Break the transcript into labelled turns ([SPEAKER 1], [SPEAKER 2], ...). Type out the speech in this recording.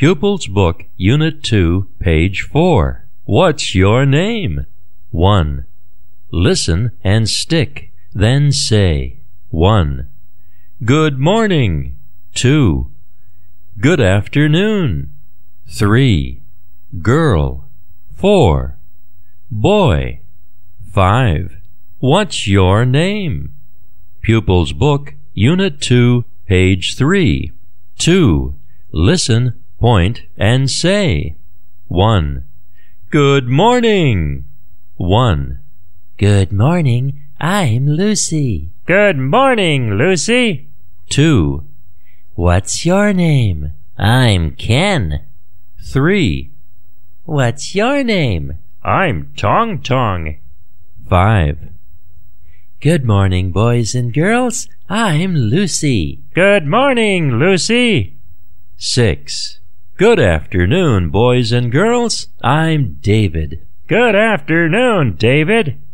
[SPEAKER 1] Pupils Book, Unit 2, page 4. What's your name? 1. Listen and stick, then say. 1. Good morning. 2. Good afternoon. 3. Girl. 4. Boy. 5. What's your name? Pupils Book, Unit 2, page 3. 2. Listen, point, and say. 1. Good morning. 1.
[SPEAKER 2] Good morning. I'm Lucy.
[SPEAKER 3] Good morning, Lucy.
[SPEAKER 1] 2.
[SPEAKER 2] What's your name? I'm Ken.
[SPEAKER 1] 3.
[SPEAKER 2] What's your name?
[SPEAKER 3] I'm Tong Tong.
[SPEAKER 1] 5.
[SPEAKER 2] Good morning, boys and girls. I'm Lucy.
[SPEAKER 3] Good morning, Lucy.
[SPEAKER 1] 6. Good afternoon, boys and girls. I'm David.
[SPEAKER 3] Good afternoon, David.